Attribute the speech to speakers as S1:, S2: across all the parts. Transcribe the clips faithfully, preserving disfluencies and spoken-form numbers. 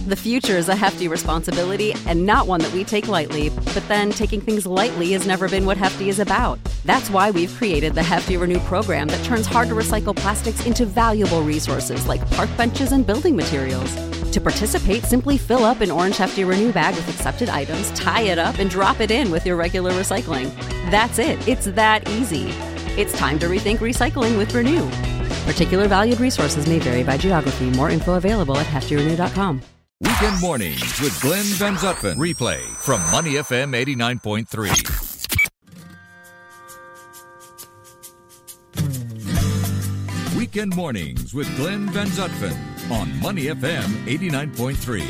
S1: The future is a hefty responsibility and not one that we take lightly. But then taking things lightly has never been what Hefty is about. That's why we've created the Hefty Renew program that turns hard-to-recycle plastics into valuable resources like park benches and building materials. To participate, simply fill up an orange Hefty Renew bag with accepted items, tie it up, and drop it in with your regular recycling. That's it. It's that easy. It's time to rethink recycling with Renew. Particular valued resources may vary by geography. More info available at hefty renew dot com.
S2: Weekend Mornings with Glenn Van Zutphen. Replay from Money F M eighty-nine point three. Weekend Mornings with Glenn Van Zutphen on Money F M eighty-nine point three.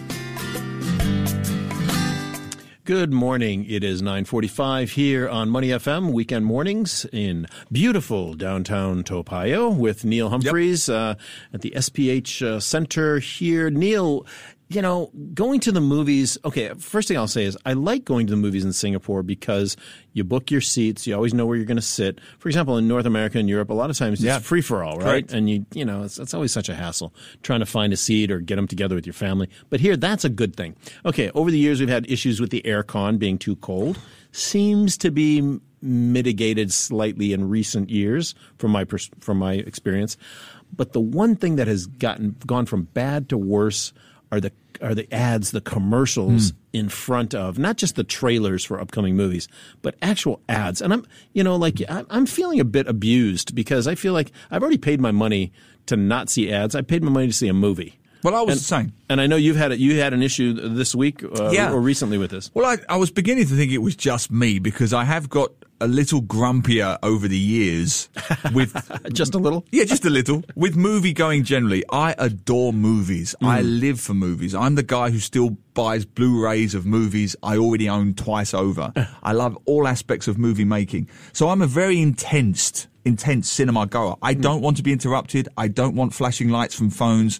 S3: Good morning. It is nine forty-five here on Money F M, Weekend Mornings in beautiful downtown Topaio with Neil Humphreys yep. uh, at the S P H uh, Center here. Neil, you know, going to the movies, okay, first thing I'll say is I like going to the movies in Singapore because you book your seats, you always know where you're going to sit. For example, in North America and Europe, a lot of times it's yeah. free-for-all, right? Correct. And, you you know, it's, it's always such a hassle trying to find a seat or get them together with your family. But here, that's a good thing. Okay, over the years, we've had issues with the aircon being too cold. Seems to be mitigated slightly in recent years from my pers- from my experience. But the one thing that has gotten gone from bad to worse are the are the ads, the commercials mm. in front of not just the trailers for upcoming movies, but actual ads. And I'm, you know, like I'm feeling a bit abused because I feel like I've already paid my money to not see ads. I paid my money to see a movie.
S4: Well, I was
S3: and,
S4: the same.
S3: And I know you've had it. You had an issue this week uh, yeah. or recently with this.
S4: Well, I, I was beginning to think it was just me because I have got a little grumpier over the years with
S3: just a little.
S4: Yeah, just a little with movie going generally. I adore movies. Mm. I live for movies. I'm the guy who still buys Blu-rays of movies I already own twice over. I love all aspects of movie making. So I'm a very intense, intense cinema goer. I don't mm. want to be interrupted. I don't want flashing lights from phones.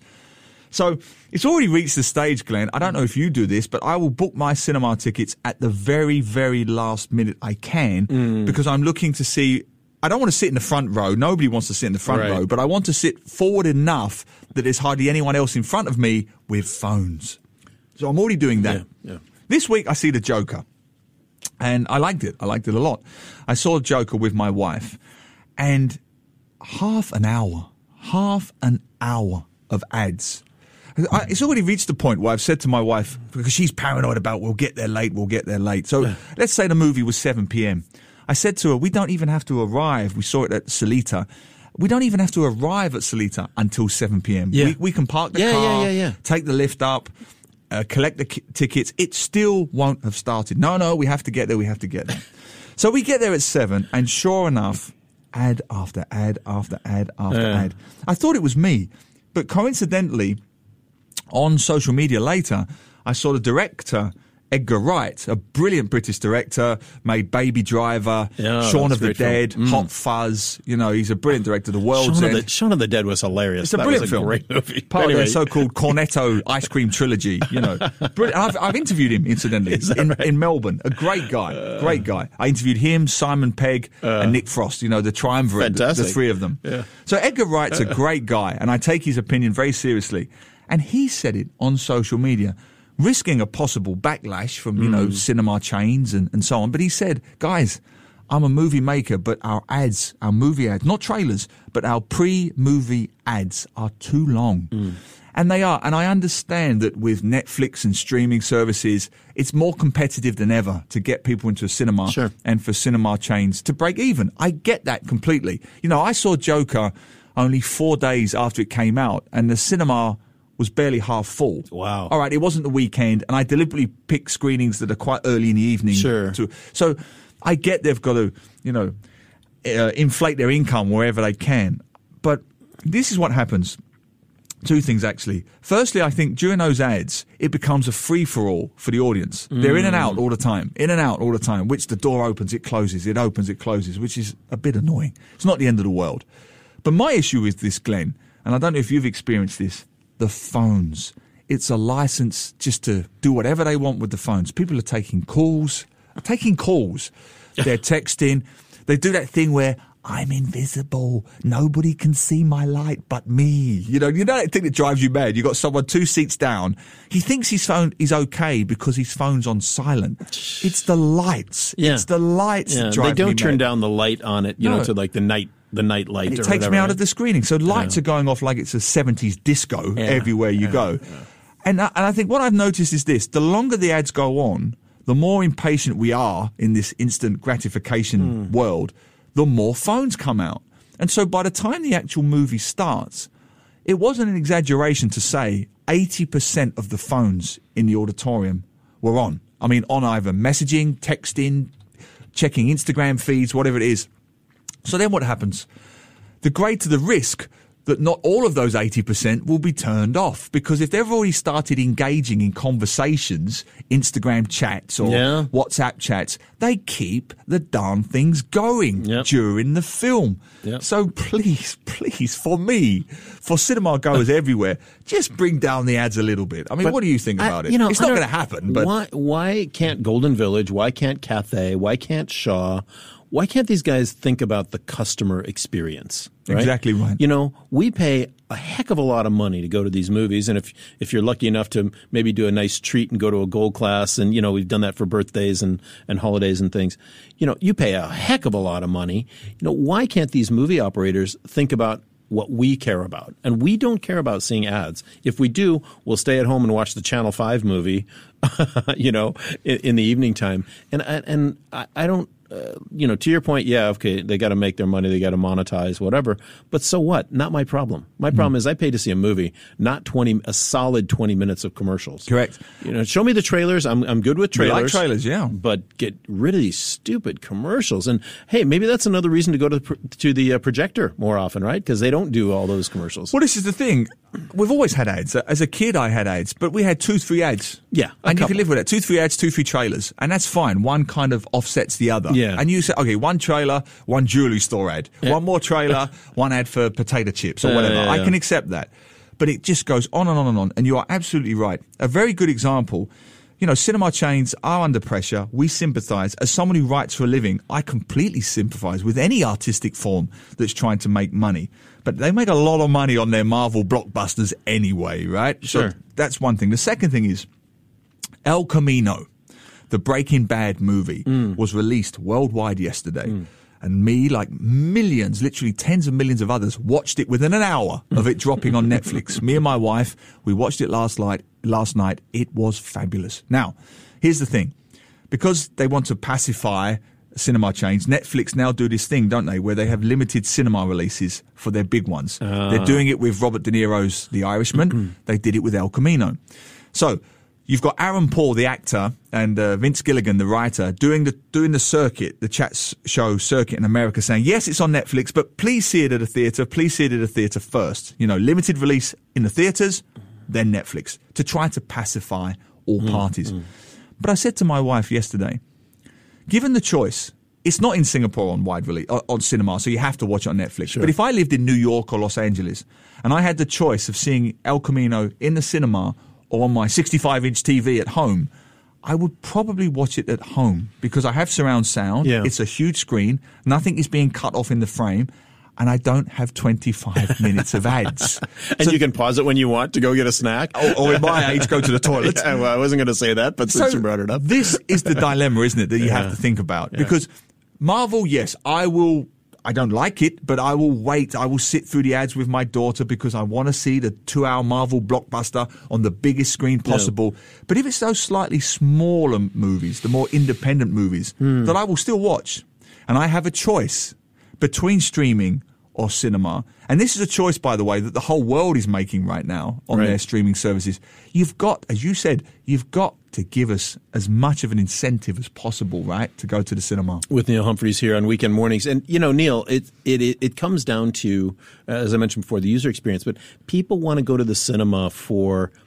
S4: So it's already reached the stage, Glenn. I don't know if you do this, but I will book my cinema tickets at the very, very last minute I can mm. because I'm looking to see. I don't want to sit in the front row. Nobody wants to sit in the front right. row, but I want to sit forward enough that there's hardly anyone else in front of me with phones. So I'm already doing that.
S3: Yeah, yeah.
S4: This week I see The Joker, and I liked it. I liked it a lot. I saw Joker with my wife, and half an hour, half an hour of ads. I, it's already reached the point where I've said to my wife, because she's paranoid about we'll get there late, we'll get there late. So yeah. let's say the movie was seven p.m. I said to her, we don't even have to arrive. We saw it at Seletar. We don't even have to arrive at Seletar until seven p.m.
S3: Yeah.
S4: We, we can park the
S3: yeah,
S4: car,
S3: yeah, yeah, yeah.
S4: take the lift up, uh, collect the k- tickets. It still won't have started. No, no, we have to get there, we have to get there. So we get there at seven, and sure enough, ad after ad after ad after
S3: yeah.
S4: ad. I thought it was me, but coincidentally, on social media later, I saw the director, Edgar Wright, a brilliant British director, made Baby Driver,
S3: yeah,
S4: Shaun of the Dead,
S3: mm.
S4: Hot Fuzz. You know, he's a brilliant director. The World's
S3: Shaun
S4: End.
S3: Of the, Shaun of the Dead was hilarious.
S4: It's a
S3: that
S4: brilliant
S3: was a
S4: film.
S3: Great movie.
S4: Part
S3: anyway.
S4: of their so-called Cornetto ice cream trilogy. You know, brilliant. I've, I've interviewed him incidentally in,
S3: right?
S4: in Melbourne. A great guy, uh, great guy. I interviewed him, Simon Pegg, uh, and Nick Frost. You know, the triumvirate, the, the three of them.
S3: Yeah.
S4: So Edgar Wright's a great guy, and I take his opinion very seriously. And he said it on social media, risking a possible backlash from, you mm. know, cinema chains and, and so on. But he said, guys, I'm a movie maker, but our ads, our movie ads, not trailers, but our pre-movie ads are too long. Mm. And they are. And I understand that with Netflix and streaming services, it's more competitive than ever to get people into a cinema
S3: sure.
S4: and for cinema chains to break even. I get that completely. You know, I saw Joker only four days after it came out, and the cinema was barely half full.
S3: Wow.
S4: All right, it wasn't the weekend, and I deliberately pick screenings that are quite early in the evening.
S3: Sure.
S4: To, so I get they've got to, you know, uh, inflate their income wherever they can. But this is what happens. Two things, actually. Firstly, I think during those ads, it becomes a free-for-all for the audience. Mm. They're in and out all the time, in and out all the time, which the door opens, it closes, it opens, it closes, which is a bit annoying. It's not the end of the world. But my issue with this, Glenn, and I don't know if you've experienced this, the phones. It's a license just to do whatever they want with the phones. People are taking calls, taking calls. They're texting. They do that thing where I'm invisible. Nobody can see my light but me. You know, you know that thing that drives you mad. You got someone two seats down. He thinks his phone is okay because his phone's on silent. It's the lights.
S3: Yeah.
S4: It's the lights
S3: Yeah,
S4: that drive me
S3: they don't
S4: mad.
S3: turn down the light on it, you
S4: No.
S3: know, to like the night, the night light
S4: And it
S3: or
S4: takes
S3: whatever.
S4: me out of the screening. So lights
S3: Yeah.
S4: are going off like it's a seventies disco
S3: Yeah.
S4: everywhere you
S3: Yeah.
S4: go.
S3: Yeah.
S4: And, I, and I think what I've noticed is this: the longer the ads go on, the more impatient we are in this instant gratification
S3: Mm.
S4: world, the more phones come out. And so by the time the actual movie starts, it wasn't an exaggeration to say eighty percent of the phones in the auditorium were on. I mean, on either messaging, texting, checking Instagram feeds, whatever it is. So then what happens? The greater the risk that not all of those eighty percent will be turned off, because if they've already started engaging in conversations, Instagram chats or
S3: Yeah.
S4: WhatsApp chats, they keep the darn things going
S3: Yep.
S4: during the film.
S3: Yep.
S4: So please, please, for me, for cinema goers everywhere, just bring down the ads a little bit. I mean,
S3: But
S4: what do you think
S3: I-
S4: about it?
S3: you know,
S4: it's
S3: I
S4: not
S3: don't-
S4: going to happen, but
S3: why why can't Golden Village, why can't Cathay, why can't Shaw, why can't these guys think about the customer experience? Right?
S4: Exactly right.
S3: You know, we pay a heck of a lot of money to go to these movies, and if if you're lucky enough to maybe do a nice treat and go to a gold class, and you know we've done that for birthdays and and holidays and things, you know, you pay a heck of a lot of money. You know, why can't these movie operators think about what we care about? And we don't care about seeing ads. If we do, we'll stay at home and watch the Channel five movie, you know, in, in the evening time. And and I, I don't. Uh, you know, to your point, yeah, okay, they got to make their money, they got to monetize, whatever. But so what? Not my problem. My
S4: Mm.
S3: problem is I pay to see a movie, not twenty, a solid twenty minutes of commercials.
S4: Correct.
S3: You know, show me the trailers. I'm I'm good with
S4: We
S3: trailers.
S4: like trailers, yeah.
S3: But get rid of these stupid commercials. And hey, maybe that's another reason to go to the, pro- to the uh, projector more often, right? Because they don't do all those commercials.
S4: Well, this is the thing. We've always had ads. As a kid, I had ads, but we had two, three ads.
S3: Yeah, a
S4: And you
S3: couple.
S4: can live with it. Two, three ads, two, three trailers. And that's fine. One kind of offsets the other.
S3: Yeah.
S4: And you say, okay, one trailer, one jewelry store ad.
S3: Yeah.
S4: One more trailer, one ad for potato chips or
S3: Yeah,
S4: whatever.
S3: yeah,
S4: I
S3: yeah.
S4: can accept that. But it just goes on and on and on. And you are absolutely right. A very good example. You know, cinema chains are under pressure. We sympathise. As someone who writes for a living, I completely sympathise with any artistic form that's trying to make money. But they make a lot of money on their Marvel blockbusters anyway, right?
S3: Sure.
S4: So that's one thing. The second thing is El Camino, the Breaking Bad movie,
S3: Mm.
S4: was released worldwide yesterday. And me, like millions, literally tens of millions of others, watched it within an hour of it dropping on Netflix. Me and my wife, we watched it last night. Last night, it was fabulous. Now, here's the thing: because they want to pacify cinema chains, Netflix now do this thing, don't they, where they have limited cinema releases for their big ones. They're doing it with Robert De Niro's The Irishman. They did it with El Camino. So you've got Aaron Paul, the actor, and uh, Vince Gilligan, the writer, doing the doing the circuit, the chat s- show circuit in America, saying, yes, it's on Netflix, but please see it at a theatre. Please see it at a theatre first. You know, limited release in the theatres, then Netflix, to try to pacify all parties. But I said to my wife yesterday, given the choice, it's not in Singapore on wide release, on cinema, so you have to watch it on Netflix. But if I lived in New York or Los Angeles and I had the choice of seeing El Camino in the cinema or on my sixty-five inch T V at home, I would probably watch it at home because I have surround sound.
S3: Yeah.
S4: It's a huge screen. Nothing is being cut off in the frame. And I don't have twenty-five minutes of ads.
S3: And
S4: So-
S3: you can pause it when you want to go get a snack.
S4: or, or in my age, go to the toilet.
S3: Yeah, well, I wasn't going to say that, but since you brought it up.
S4: This is the dilemma, isn't it, that you
S3: Yeah.
S4: have to think about? Because Marvel, yes, I will. I don't like it, but I will wait. I will sit through the ads with my daughter because I want to see the two-hour Marvel blockbuster on the biggest screen possible. But if it's those slightly smaller movies, the more independent movies,
S3: Hmm.
S4: that I will still watch, and I have a choice between streaming or cinema. And this is a choice, by the way, that the whole world is making right now on
S3: Right.
S4: their streaming services. You've got, as you said, you've got to give us as much of an incentive as possible, right, to go to the cinema.
S3: With Neil Humphreys here on Weekend Mornings. And, you know, Neil, it it it, it comes down to, uh, as I mentioned before, the user experience. But people want to go to the cinema for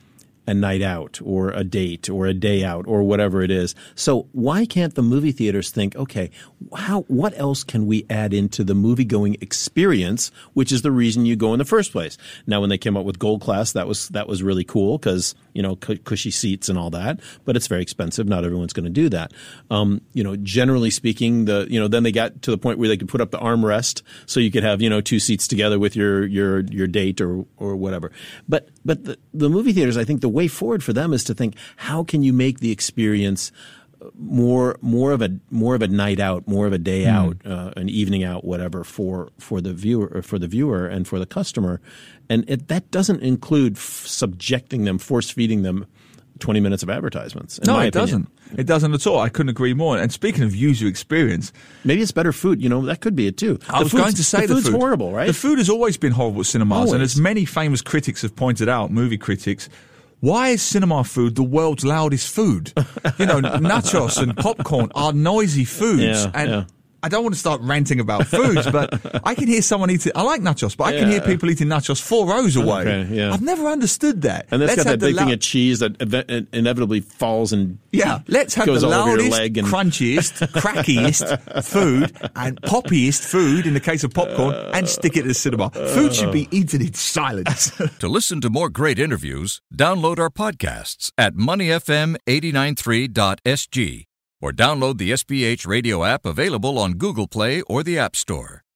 S3: a night out or a date or a day out or whatever it is. So why can't the movie theaters think, okay, how what else can we add into the movie-going experience, which is the reason you go in the first place? Now, when they came up with Gold Class, that was that was really cool because, you know, cu- cushy seats and all that, but it's very expensive. Not everyone's going to do that. Um, you know, generally speaking, the you know, then they got to the point where they could put up the armrest so you could have, you know, two seats together with your your your date or or whatever. But but the, the movie theaters, I think the way forward for them is to think, how can you make the experience more more of a more of a night out, more of a day mm. out, uh, an evening out, whatever for for the viewer or for the viewer and for the customer, and it, that doesn't include f- subjecting them, force feeding them twenty minutes of advertisements.
S4: No, it
S3: opinion.
S4: doesn't. It doesn't at all. I couldn't agree more. And speaking of user experience,
S3: maybe it's better food. You know, that could be it too.
S4: I
S3: the
S4: was going to say
S3: the,
S4: the
S3: food's
S4: food.
S3: horrible, right?
S4: The food has always been horrible at cinemas,
S3: Always.
S4: and as many famous critics have pointed out, movie critics. Why is cinema food the world's loudest food? You know, nachos and popcorn are noisy foods.
S3: Yeah,
S4: and
S3: yeah.
S4: I don't want to start ranting about foods, but I can hear someone eating. I like nachos, but I can
S3: Yeah.
S4: hear people eating nachos four rows away.
S3: Okay, yeah.
S4: I've never understood that.
S3: And that's
S4: Let's
S3: got
S4: have
S3: that big
S4: the
S3: thing
S4: lou-
S3: of cheese that ev- inevitably falls and
S4: Yeah, let's have
S3: goes
S4: the
S3: all over your
S4: loudest,
S3: leg and
S4: crunchiest, crackiest food and poppiest food in the case of popcorn and stick it in the cinema. Food should be eaten in silence.
S2: To listen to more great interviews, download our podcasts at money f m eight nine three dot s g or download the S B H radio app available on Google Play or the App Store.